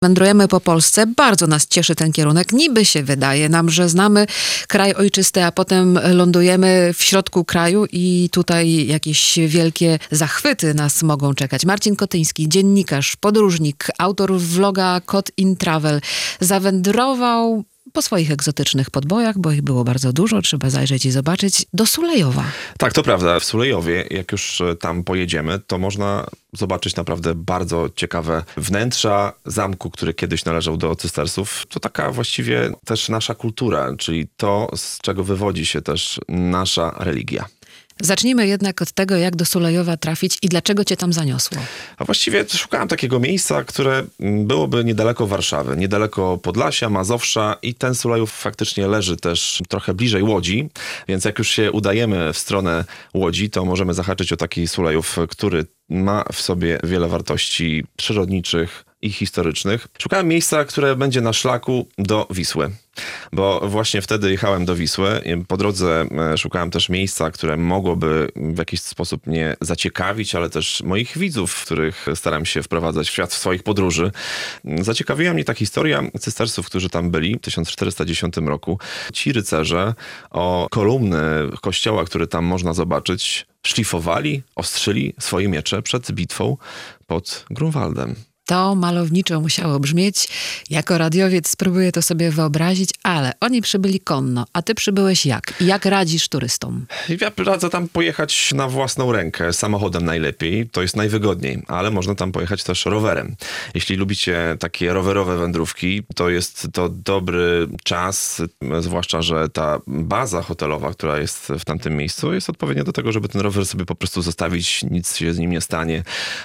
Wędrujemy po Polsce, bardzo nas cieszy ten kierunek. Niby się wydaje nam, że znamy kraj ojczysty, a potem lądujemy w środku kraju i tutaj jakieś wielkie zachwyty nas mogą czekać. Marcin Kotyński, dziennikarz, podróżnik, autor vloga Kot in Travel, zawędrował po swoich egzotycznych podbojach, bo ich było bardzo dużo, trzeba zajrzeć i zobaczyć, do Sulejowa. Tak, to prawda. W Sulejowie, jak już tam pojedziemy, to można zobaczyć naprawdę bardzo ciekawe wnętrza zamku, który kiedyś należał do cystersów. To taka właściwie też nasza kultura, czyli to, z czego wywodzi się też nasza religia. Zacznijmy jednak od tego, jak do Sulejowa trafić i dlaczego cię tam zaniosło. A właściwie szukałem takiego miejsca, które byłoby niedaleko Warszawy, niedaleko Podlasia, Mazowsza i ten Sulejów faktycznie leży też trochę bliżej Łodzi, więc jak już się udajemy w stronę Łodzi, to możemy zahaczyć o taki Sulejów, który ma w sobie wiele wartości przyrodniczych i historycznych. Szukałem miejsca, które będzie na szlaku do Wisły, bo właśnie wtedy jechałem do Wisły. Po drodze szukałem też miejsca, które mogłoby w jakiś sposób mnie zaciekawić, ale też moich widzów, których staram się wprowadzać w świat swoich podróży. Zaciekawiła mnie ta historia cystersów, którzy tam byli w 1410 roku. Ci rycerze o kolumny kościoła, który tam można zobaczyć, szlifowali, ostrzyli swoje miecze przed bitwą pod Grunwaldem. To malowniczo musiało brzmieć. Jako radiowiec spróbuję to sobie wyobrazić, ale oni przybyli konno, a ty przybyłeś jak? I jak radzisz turystom? Ja radzę tam pojechać na własną rękę, samochodem najlepiej, to jest najwygodniej, ale można tam pojechać też rowerem. Jeśli lubicie takie rowerowe wędrówki, to jest to dobry czas, zwłaszcza, że ta baza hotelowa, która jest w tamtym miejscu, jest odpowiednia do tego, żeby ten rower sobie po prostu zostawić, nic się z nim nie stanie,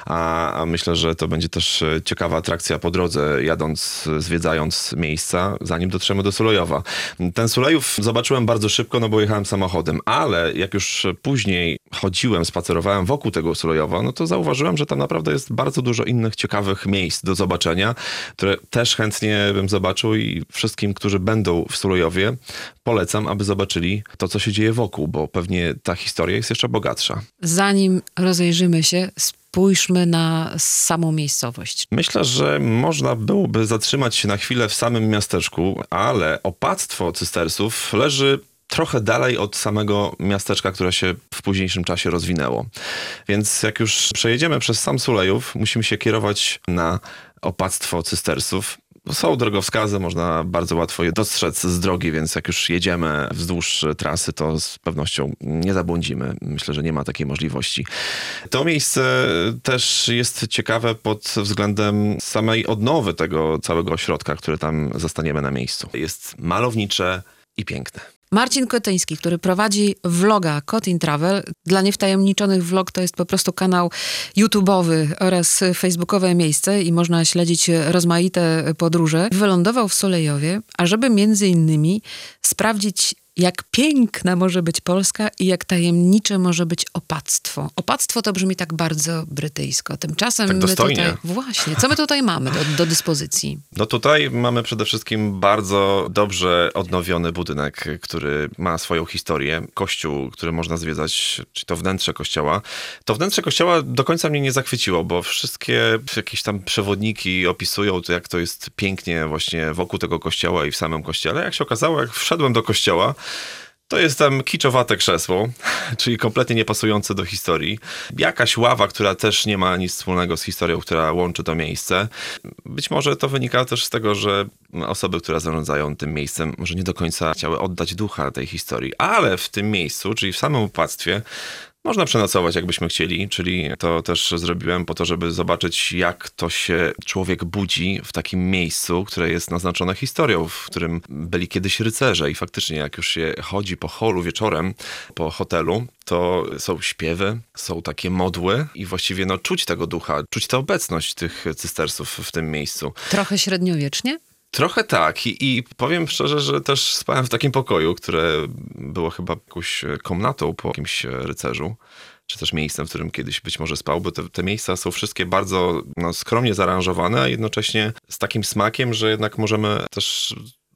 a myślę, że to będzie też ciekawa atrakcja po drodze, jadąc, zwiedzając miejsca, zanim dotrzemy do Sulejowa. Ten Sulejów zobaczyłem bardzo szybko, no bo jechałem samochodem, ale jak już później chodziłem, spacerowałem wokół tego Sulejowa, no to zauważyłem, że tam naprawdę jest bardzo dużo innych ciekawych miejsc do zobaczenia, które też chętnie bym zobaczył i wszystkim, którzy będą w Sulejowie, polecam, aby zobaczyli to, co się dzieje wokół, bo pewnie ta historia jest jeszcze bogatsza. Zanim rozejrzymy się, spójrzmy na samą miejscowość. Myślę, że można byłoby zatrzymać się na chwilę w samym miasteczku, ale opactwo cystersów leży trochę dalej od samego miasteczka, które się w późniejszym czasie rozwinęło. Więc jak już przejedziemy przez sam Sulejów, musimy się kierować na opactwo cystersów. Są drogowskazy, można bardzo łatwo je dostrzec z drogi, więc jak już jedziemy wzdłuż trasy, to z pewnością nie zabłądzimy. Myślę, że nie ma takiej możliwości. To miejsce też jest ciekawe pod względem samej odnowy tego całego ośrodka, który tam zastaniemy na miejscu. Jest malownicze i piękne. Marcin Kotyński, który prowadzi vloga Kot in Travel. Dla niewtajemniczonych vlog to jest po prostu kanał YouTube'owy oraz facebookowe miejsce i można śledzić rozmaite podróże. Wylądował w Sulejowie, ażeby między innymi sprawdzić, jak piękna może być Polska i jak tajemnicze może być opactwo. Opactwo to brzmi tak bardzo brytyjsko. Tymczasem tak dostojnie. My tutaj... Właśnie. Co my tutaj mamy do dyspozycji? No tutaj mamy przede wszystkim bardzo dobrze odnowiony budynek, który ma swoją historię. Kościół, który można zwiedzać, czyli to wnętrze kościoła. To wnętrze kościoła do końca mnie nie zachwyciło, bo wszystkie jakieś tam przewodniki opisują to, jak to jest pięknie właśnie wokół tego kościoła i w samym kościele. Jak się okazało, jak wszedłem do kościoła, to jest tam kiczowate krzesło, czyli kompletnie niepasujące do historii. Jakaś ława, która też nie ma nic wspólnego z historią, która łączy to miejsce. Być może to wynika też z tego, że osoby, które zarządzają tym miejscem, może nie do końca chciały oddać ducha tej historii. Ale w tym miejscu, czyli w samym opactwie, można przenocować, jakbyśmy chcieli, czyli to też zrobiłem po to, żeby zobaczyć, jak to się człowiek budzi w takim miejscu, które jest naznaczone historią, w którym byli kiedyś rycerze i faktycznie jak już się chodzi po holu wieczorem, po hotelu, to są śpiewy, są takie modły i właściwie czuć tego ducha, czuć tę obecność tych cystersów w tym miejscu. Trochę średniowiecznie? Trochę tak i powiem szczerze, że też spałem w takim pokoju, które było chyba jakąś komnatą po jakimś rycerzu, czy też miejscem, w którym kiedyś być może spał, bo te miejsca są wszystkie bardzo skromnie zaaranżowane, a jednocześnie z takim smakiem, że jednak możemy też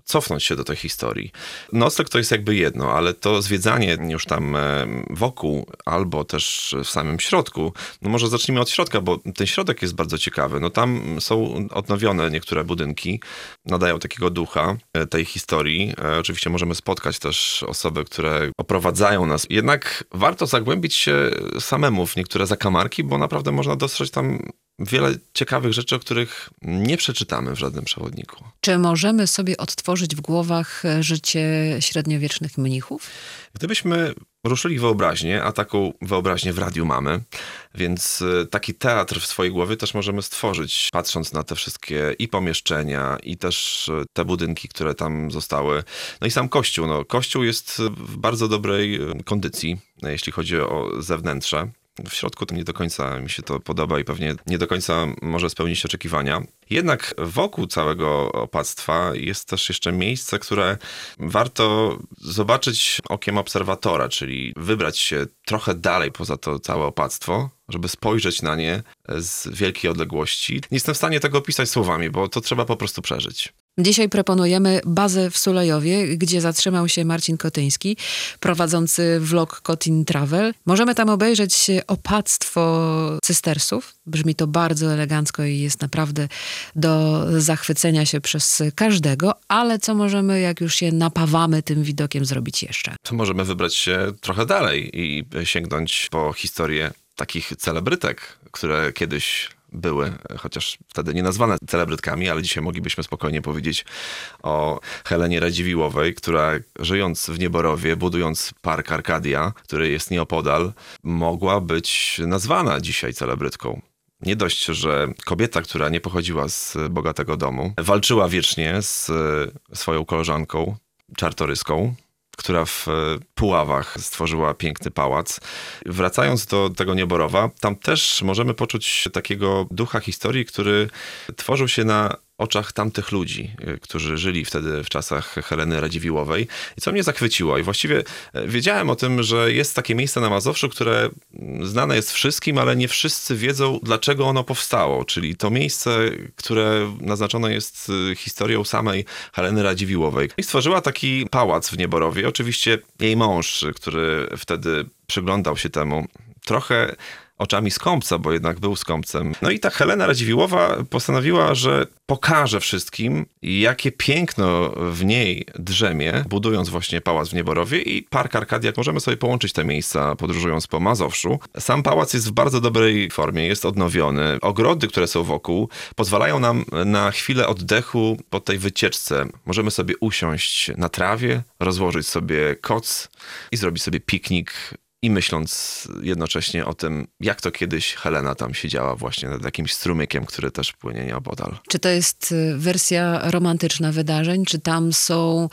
cofnąć się do tej historii. Nocleg to jest jakby jedno, ale to zwiedzanie już tam wokół albo też w samym środku, no może zacznijmy od środka, bo ten środek jest bardzo ciekawy. No tam są odnowione niektóre budynki, nadają takiego ducha tej historii. Oczywiście możemy spotkać też osoby, które oprowadzają nas. Jednak warto zagłębić się samemu w niektóre zakamarki, bo naprawdę można dostrzec tam wiele ciekawych rzeczy, o których nie przeczytamy w żadnym przewodniku. Czy możemy sobie odtworzyć w głowach życie średniowiecznych mnichów? Gdybyśmy ruszyli wyobraźnię, a taką wyobraźnię w radiu mamy, więc taki teatr w swojej głowie też możemy stworzyć, patrząc na te wszystkie i pomieszczenia, i też te budynki, które tam zostały. No i sam kościół. No, kościół jest w bardzo dobrej kondycji, jeśli chodzi o zewnętrze. W środku to nie do końca mi się to podoba i pewnie nie do końca może spełnić oczekiwania. Jednak wokół całego opactwa jest też jeszcze miejsce, które warto zobaczyć okiem obserwatora, czyli wybrać się trochę dalej poza to całe opactwo, żeby spojrzeć na nie z wielkiej odległości. Nie jestem w stanie tego opisać słowami, bo to trzeba po prostu przeżyć. Dzisiaj proponujemy bazę w Sulejowie, gdzie zatrzymał się Marcin Kotyński, prowadzący vlog Kotin Travel. Możemy tam obejrzeć opactwo cystersów. Brzmi to bardzo elegancko i jest naprawdę do zachwycenia się przez każdego, ale co możemy, jak już się napawamy tym widokiem, zrobić jeszcze? To możemy wybrać się trochę dalej i sięgnąć po historię takich celebrytek, które kiedyś były, chociaż wtedy nie nazwane celebrytkami, ale dzisiaj moglibyśmy spokojnie powiedzieć o Helenie Radziwiłłowej, która żyjąc w Nieborowie, budując park Arkadia, który jest nieopodal, mogła być nazwana dzisiaj celebrytką. Nie dość, że kobieta, która nie pochodziła z bogatego domu, walczyła wiecznie z swoją koleżanką, czartoryską, która w Puławach stworzyła piękny pałac. Wracając do tego Nieborowa, tam też możemy poczuć takiego ducha historii, który tworzył się na oczach tamtych ludzi, którzy żyli wtedy w czasach Heleny Radziwiłłowej. I co mnie zachwyciło, i właściwie wiedziałem o tym, że jest takie miejsce na Mazowszu, które znane jest wszystkim, ale nie wszyscy wiedzą, dlaczego ono powstało. Czyli to miejsce, które naznaczone jest historią samej Heleny Radziwiłłowej. I stworzyła taki pałac w Nieborowie. Oczywiście jej mąż, który wtedy przyglądał się temu, trochę oczami skąpca, bo jednak był skąpcem. No i ta Helena Radziwiłłowa postanowiła, że pokaże wszystkim, jakie piękno w niej drzemie, budując właśnie pałac w Nieborowie i park Arkadia. Możemy sobie połączyć te miejsca, podróżując po Mazowszu. Sam pałac jest w bardzo dobrej formie, jest odnowiony. Ogrody, które są wokół, pozwalają nam na chwilę oddechu po tej wycieczce. Możemy sobie usiąść na trawie, rozłożyć sobie koc i zrobić sobie piknik, i myśląc jednocześnie o tym, jak to kiedyś Helena tam siedziała właśnie nad jakimś strumykiem, który też płynie nieopodal. Czy to jest wersja romantyczna wydarzeń? Czy tam są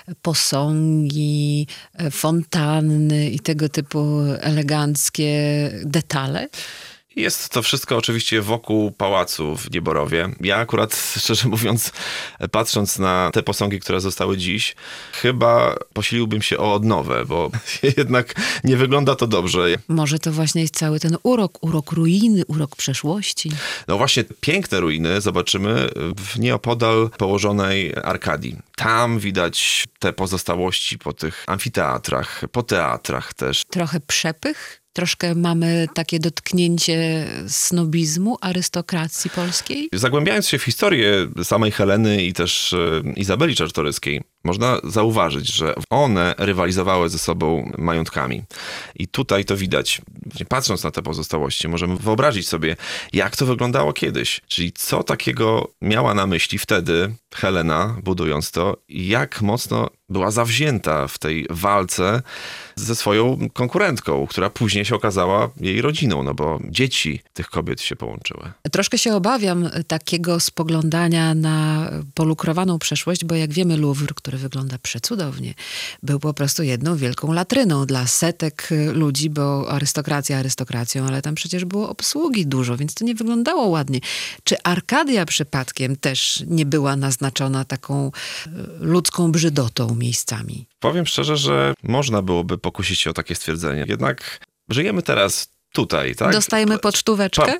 posągi, fontanny i tego typu eleganckie detale? Jest to wszystko oczywiście wokół pałacu w Nieborowie. Ja akurat, szczerze mówiąc, patrząc na te posągi, które zostały dziś, chyba posiliłbym się o odnowę, bo jednak nie wygląda to dobrze. Może to właśnie jest cały ten urok ruiny, urok przeszłości. No właśnie, piękne ruiny zobaczymy w nieopodal położonej Arkadii. Tam widać te pozostałości po tych amfiteatrach, po teatrach też. Trochę przepych? Troszkę mamy takie dotknięcie snobizmu, arystokracji polskiej? Zagłębiając się w historię samej Heleny i też Izabeli Czartoryskiej, można zauważyć, że one rywalizowały ze sobą majątkami. I tutaj to widać. Patrząc na te pozostałości, możemy wyobrazić sobie, jak to wyglądało kiedyś. Czyli co takiego miała na myśli wtedy Helena, budując to, i jak mocno była zawzięta w tej walce ze swoją konkurentką, która później się okazała jej rodziną, no bo dzieci tych kobiet się połączyły. Troszkę się obawiam takiego spoglądania na polukrowaną przeszłość, bo jak wiemy, Louvre, który wygląda przecudownie, był po prostu jedną wielką latryną dla setek ludzi, bo arystokracja arystokracją, ale tam przecież było obsługi dużo, więc to nie wyglądało ładnie. Czy Arkadia przypadkiem też nie była naznaczona taką ludzką brzydotą miejscami? Powiem szczerze, że można byłoby pokusić się o takie stwierdzenie. Jednak żyjemy teraz tutaj, tak? Dostajemy pocztóweczkę?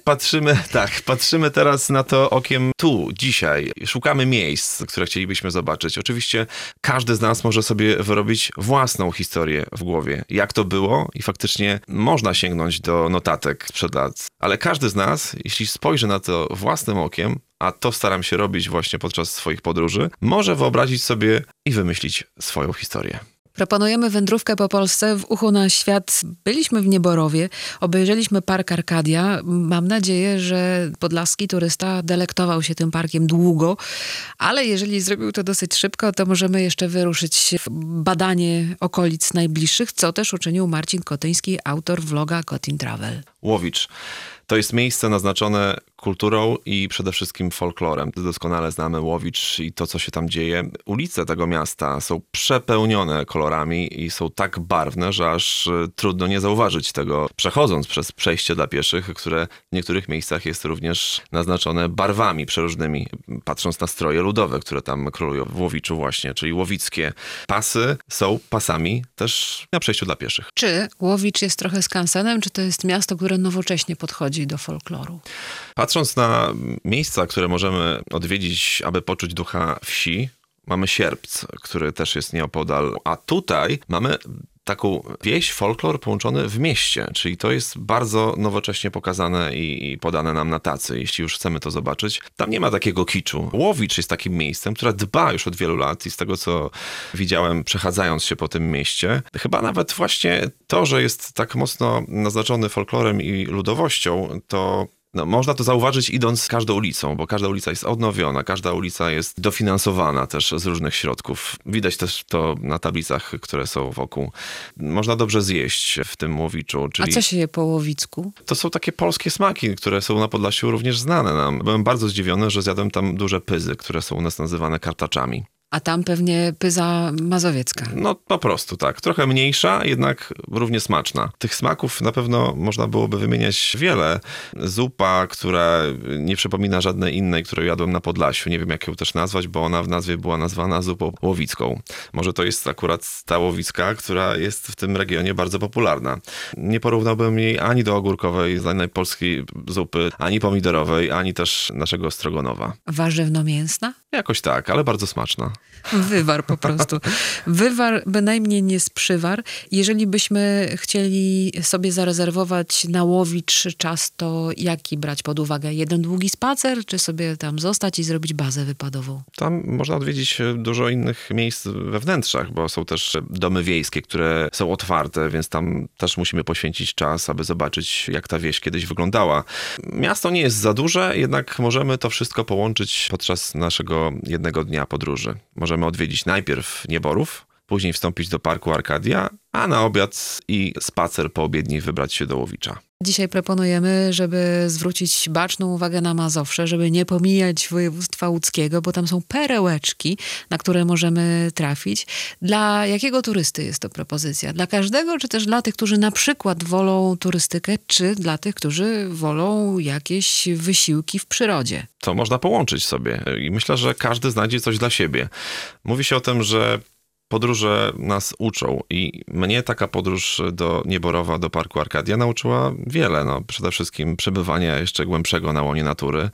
Patrzymy teraz na to okiem tu, dzisiaj. Szukamy miejsc, które chcielibyśmy zobaczyć. Oczywiście każdy z nas może sobie wyrobić własną historię w głowie. Jak to było? I faktycznie można sięgnąć do notatek sprzed lat. Ale każdy z nas, jeśli spojrzy na to własnym okiem, a to staram się robić właśnie podczas swoich podróży, może wyobrazić sobie i wymyślić swoją historię. Proponujemy wędrówkę po Polsce, w uchu na świat. Byliśmy w Nieborowie, obejrzeliśmy Park Arkadia. Mam nadzieję, że podlaski turysta delektował się tym parkiem długo, ale jeżeli zrobił to dosyć szybko, to możemy jeszcze wyruszyć w badanie okolic najbliższych, co też uczynił Marcin Kotyński, autor vloga Kotin Travel. Łowicz. To jest miejsce naznaczone kulturą i przede wszystkim folklorem. Doskonale znamy Łowicz i to, co się tam dzieje. Ulice tego miasta są przepełnione kolorami i są tak barwne, że aż trudno nie zauważyć tego, przechodząc przez przejście dla pieszych, które w niektórych miejscach jest również naznaczone barwami przeróżnymi, patrząc na stroje ludowe, które tam królują w Łowiczu właśnie, czyli łowickie pasy są pasami też na przejściu dla pieszych. Czy Łowicz jest trochę skansenem, czy to jest miasto, które nowocześnie podchodzi do folkloru? Patrząc na miejsca, które możemy odwiedzić, aby poczuć ducha wsi, mamy Sierpc, który też jest nieopodal, a tutaj mamy taką wieś, folklor połączony w mieście, czyli to jest bardzo nowocześnie pokazane i podane nam na tacy, jeśli już chcemy to zobaczyć. Tam nie ma takiego kiczu. Łowicz jest takim miejscem, które dba już od wielu lat i z tego, co widziałem przechadzając się po tym mieście, chyba nawet właśnie to, że jest tak mocno naznaczony folklorem i ludowością, to można to zauważyć idąc każdą ulicą, bo każda ulica jest odnowiona, każda ulica jest dofinansowana też z różnych środków. Widać też to na tablicach, które są wokół. Można dobrze zjeść w tym Łowiczu. Czyli A co się je po łowicku? to są takie polskie smaki, które są na Podlasiu również znane nam. Byłem bardzo zdziwiony, że zjadłem tam duże pyzy, które są u nas nazywane kartaczami. A tam pewnie pyza mazowiecka. No po prostu tak. Trochę mniejsza, jednak równie smaczna. Tych smaków na pewno można byłoby wymieniać wiele. Zupa, która nie przypomina żadnej innej, którą jadłem na Podlasiu. Nie wiem, jak ją też nazwać, bo ona w nazwie była nazwana zupą łowicką. Może to jest akurat ta łowicka, która jest w tym regionie bardzo popularna. Nie porównałbym jej ani do ogórkowej, znanej polskiej zupy, ani pomidorowej, ani też naszego strogonowa. Warzywno-mięsna? Jakoś tak, ale bardzo smaczna. Wywar po prostu. Wywar bynajmniej nie z przywar. Jeżeli byśmy chcieli sobie zarezerwować na Łowicz czas, to jaki brać pod uwagę? Jeden długi spacer, czy sobie tam zostać i zrobić bazę wypadową? Tam można odwiedzić dużo innych miejsc we wnętrzach, bo są też domy wiejskie, które są otwarte, więc tam też musimy poświęcić czas, aby zobaczyć, jak ta wieś kiedyś wyglądała. Miasto nie jest za duże, jednak możemy to wszystko połączyć podczas naszego jednego dnia podróży. Możemy odwiedzić najpierw Nieborów, później wstąpić do Parku Arkadia, a na obiad i spacer poobiedni wybrać się do Łowicza. Dzisiaj proponujemy, żeby zwrócić baczną uwagę na Mazowsze, żeby nie pomijać województwa łódzkiego, bo tam są perełeczki, na które możemy trafić. Dla jakiego turysty jest to propozycja? Dla każdego, czy też dla tych, którzy na przykład wolą turystykę, czy dla tych, którzy wolą jakieś wysiłki w przyrodzie? To można połączyć sobie i myślę, że każdy znajdzie coś dla siebie. Mówi się o tym, że podróże nas uczą i mnie taka podróż do Nieborowa, do Parku Arkadia nauczyła wiele. Przede wszystkim przebywania jeszcze głębszego na łonie natury,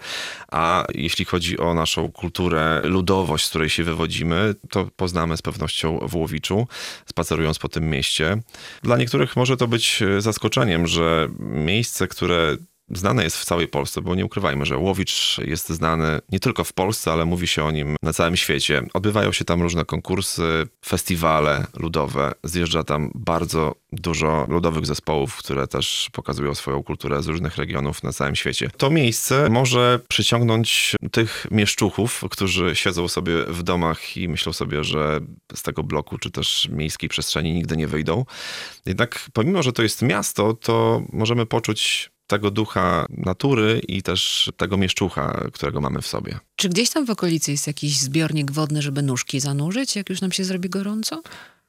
a jeśli chodzi o naszą kulturę, ludowość, z której się wywodzimy, to poznamy z pewnością w Łowiczu, spacerując po tym mieście. Dla niektórych może to być zaskoczeniem, że miejsce, które znane jest w całej Polsce, bo nie ukrywajmy, że Łowicz jest znany nie tylko w Polsce, ale mówi się o nim na całym świecie. Odbywają się tam różne konkursy, festiwale ludowe. Zjeżdża tam bardzo dużo ludowych zespołów, które też pokazują swoją kulturę z różnych regionów na całym świecie. To miejsce może przyciągnąć tych mieszczuchów, którzy siedzą sobie w domach i myślą sobie, że z tego bloku czy też miejskiej przestrzeni nigdy nie wyjdą. Jednak pomimo, że to jest miasto, to możemy poczuć tego ducha natury i też tego mieszczucha, którego mamy w sobie. Czy gdzieś tam w okolicy jest jakiś zbiornik wodny, żeby nóżki zanurzyć, jak już nam się zrobi gorąco?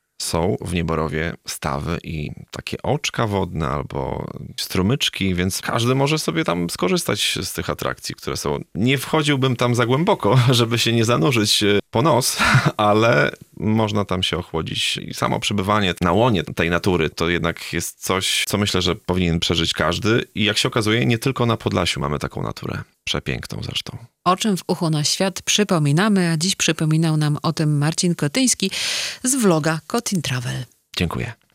Są w Nieborowie stawy i takie oczka wodne albo strumyczki, więc każdy może sobie tam skorzystać z tych atrakcji, które są. Nie wchodziłbym tam za głęboko, żeby się nie zanurzyć po nos, ale można tam się ochłodzić. I samo przebywanie na łonie tej natury to jednak jest coś, co myślę, że powinien przeżyć każdy. I jak się okazuje, nie tylko na Podlasiu mamy taką naturę. Przepiękną zresztą. O czym w Ucho na Świat przypominamy, a dziś przypominał nam o tym Marcin Kotyński z vloga Kotin Travel. Dziękuję.